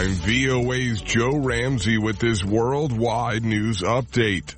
I'm VOA's Joe Ramsey with this worldwide news update.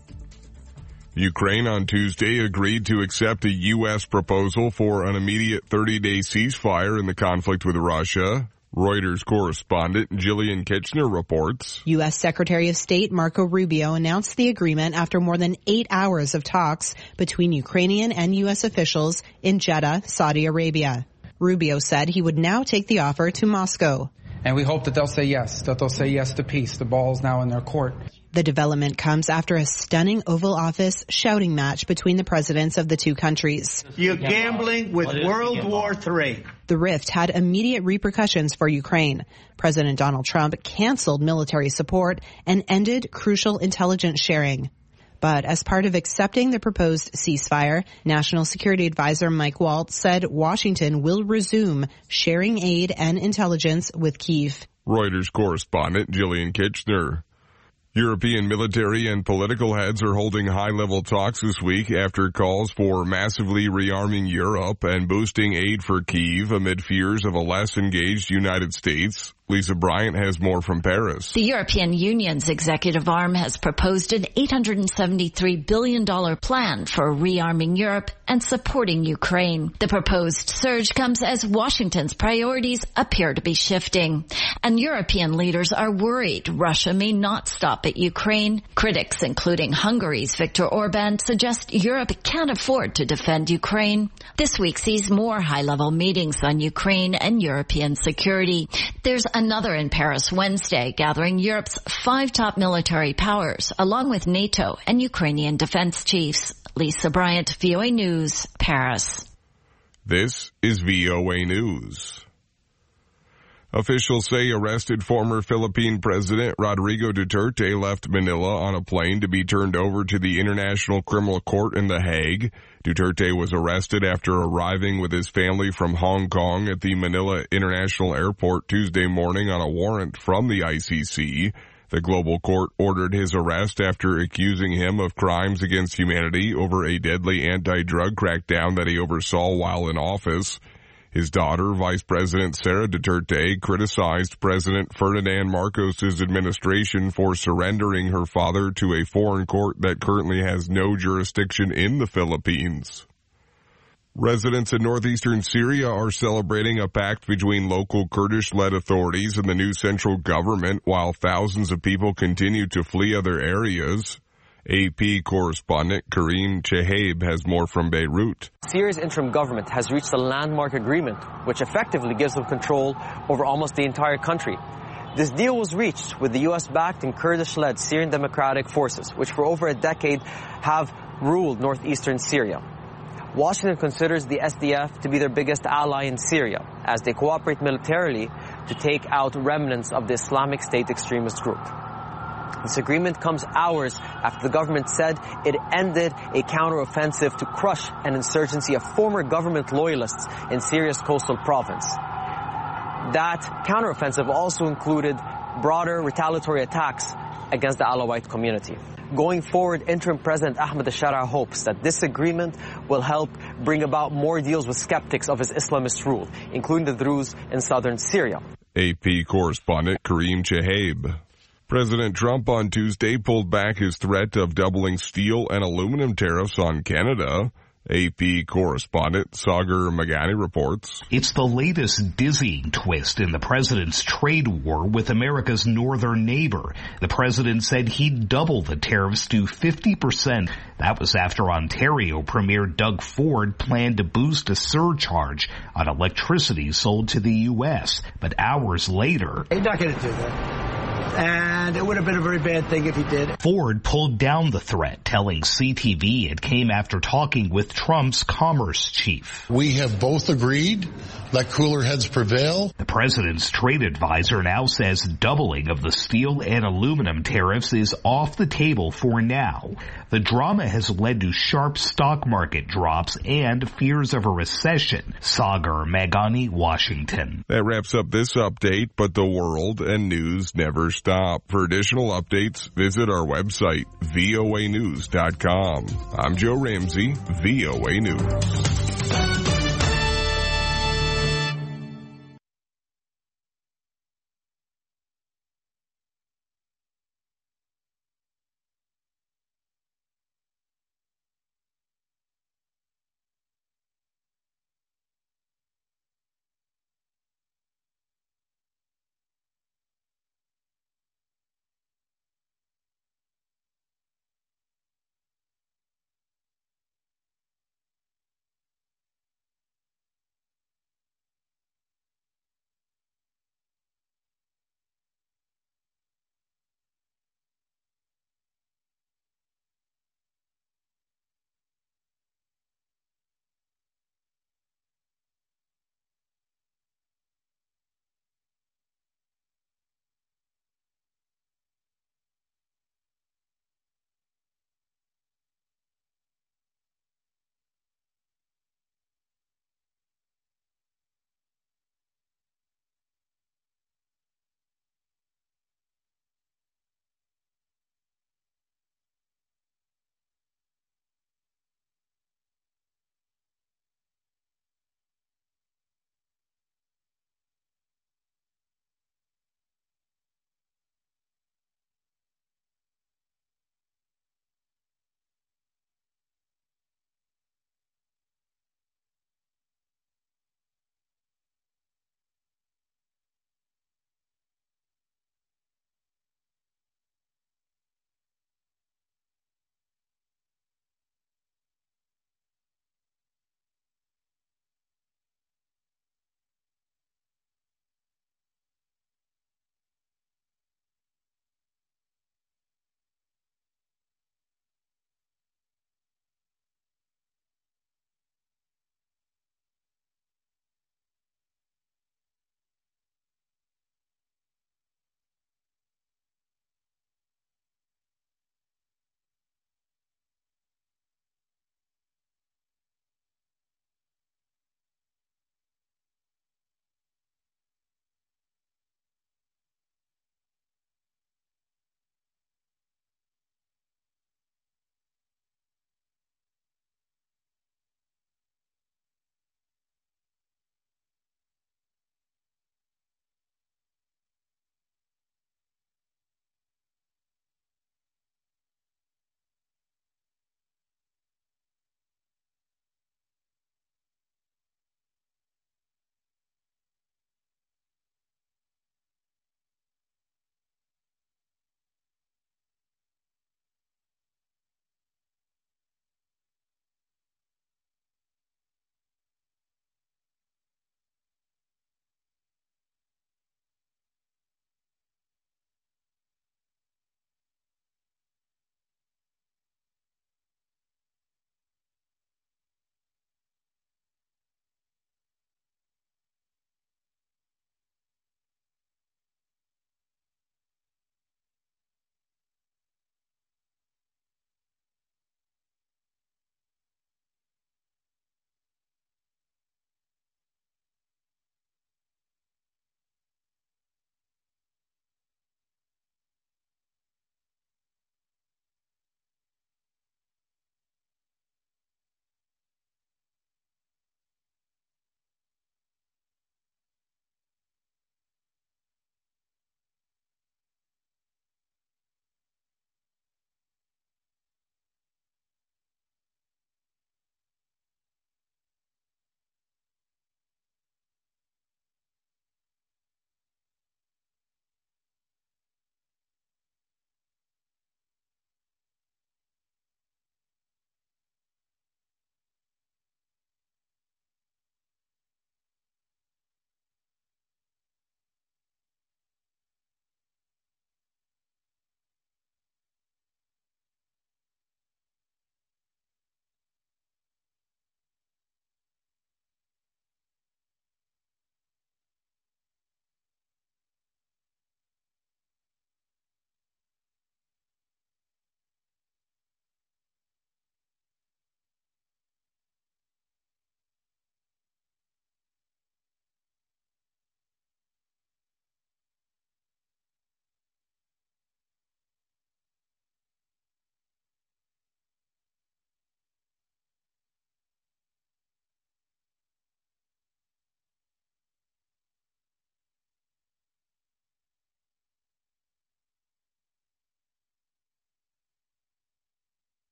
Ukraine on Tuesday agreed to accept a U.S. proposal for an immediate 30-day ceasefire in the conflict with Russia. Reuters correspondent Jillian Kitchener reports. U.S. Secretary of State Marco Rubio announced the agreement after more than 8 hours of talks between Ukrainian and U.S. officials in Jeddah, Saudi Arabia. Rubio said he would now take the offer to Moscow. And we hope that they'll say yes to peace. The ball's now in their court. The development comes after a stunning Oval Office shouting match between the presidents of the two countries. You're gambling with World War III. The rift had immediate repercussions for Ukraine. President Donald Trump canceled military support and ended crucial intelligence sharing. But as part of accepting the proposed ceasefire, National Security Advisor Mike Waltz said Washington will resume sharing aid and intelligence with Kyiv. Reuters correspondent Jillian Kitchener. European military and political heads are holding high-level talks this week after calls for massively rearming Europe and boosting aid for Kyiv amid fears of a less engaged United States. Lisa Bryant has more from Paris. The European Union's executive arm has proposed an $873 billion plan for rearming Europe and supporting Ukraine. The proposed surge comes as Washington's priorities appear to be shifting. And European leaders are worried Russia may not stop at Ukraine. Critics, including Hungary's Viktor Orban, suggest Europe can't afford to defend Ukraine. This week sees more high-level meetings on Ukraine and European security. There's another in Paris Wednesday, gathering Europe's 5 top military powers, along with NATO and Ukrainian defense chiefs. Lisa Bryant, VOA News, Paris. This is VOA News. Officials say arrested former Philippine President Rodrigo Duterte left Manila on a plane to be turned over to the International Criminal Court in The Hague. Duterte was arrested after arriving with his family from Hong Kong at the Manila International Airport Tuesday morning on a warrant from the ICC. The global court ordered his arrest after accusing him of crimes against humanity over a deadly anti-drug crackdown that he oversaw while in office. His daughter, Vice President Sara Duterte, criticized President Ferdinand Marcos' administration for surrendering her father to a foreign court that currently has no jurisdiction in the Philippines. Residents in northeastern Syria are celebrating a pact between local Kurdish-led authorities and the new central government while thousands of people continue to flee other areas. AP correspondent Karim Chehaib has more from Beirut. Syria's interim government has reached a landmark agreement, which effectively gives them control over almost the entire country. This deal was reached with the U.S.-backed and Kurdish-led Syrian Democratic Forces, which for over a decade have ruled northeastern Syria. Washington considers the SDF to be their biggest ally in Syria, as they cooperate militarily to take out remnants of the Islamic State extremist group. This agreement comes hours after the government said it ended a counteroffensive to crush an insurgency of former government loyalists in Syria's coastal province. That counteroffensive also included broader retaliatory attacks against the Alawite community. Going forward, interim President Ahmed al-Shara hopes that this agreement will help bring about more deals with skeptics of his Islamist rule, including the Druze in southern Syria. AP correspondent Karim Chehaib. President Trump on Tuesday pulled back his threat of doubling steel and aluminum tariffs on Canada. AP correspondent Sagar Magani reports. It's the latest dizzying twist in the president's trade war with America's northern neighbor. The president said he'd double the tariffs to 50%. That was after Ontario Premier Doug Ford planned to boost a surcharge on electricity sold to the U.S. But hours later, He's not going to do that. And it would have been a very bad thing if he did. Ford pulled down the threat, telling CTV it came after talking with Trump's commerce chief. We have both agreed, let cooler heads prevail. The president's trade advisor now says doubling of the steel and aluminum tariffs is off the table for now. The drama has led to sharp stock market drops and fears of a recession. Sagar Magani, Washington. That wraps up this update, but the world and news never stop. For additional updates, visit our website, voanews.com. I'm Joe Ramsey, VOA News.